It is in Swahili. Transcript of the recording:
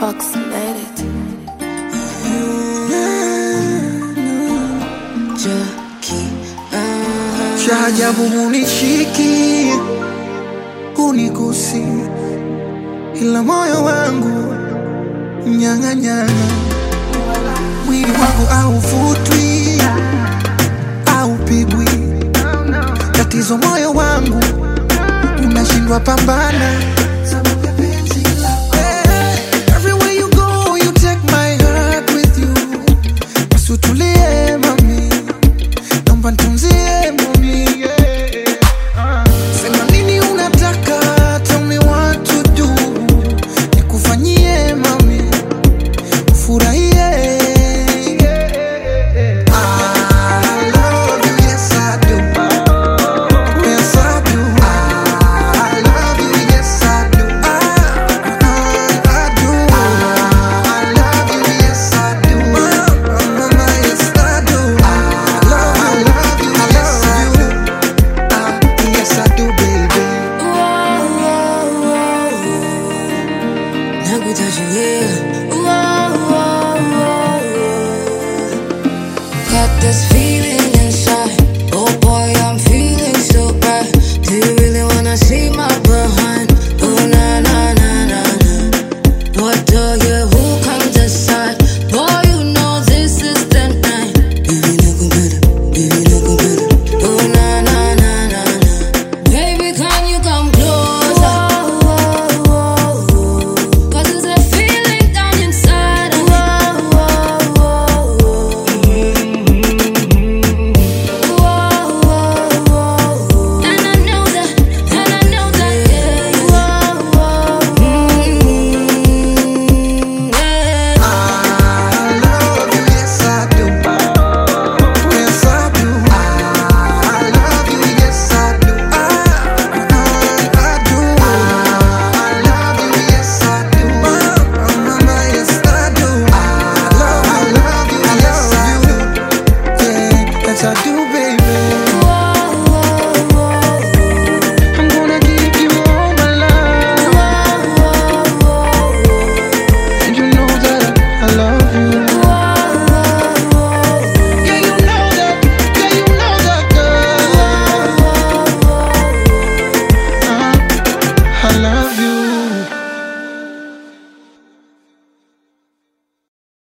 approximated. Cha ajabu hunishiki, hunigusi, ila moyo wangu nyang'anyana. Mwili wangu hauvutwi, haupigwi. Tatizo moyo wangu unashindwa pambana. Everywhere you go, you take my heart with you. Usutulie mami, naomba nitunzie mami. Sema nini unataka, tell me what to do. Nikufanyie mami, ufurahie. Got this feeling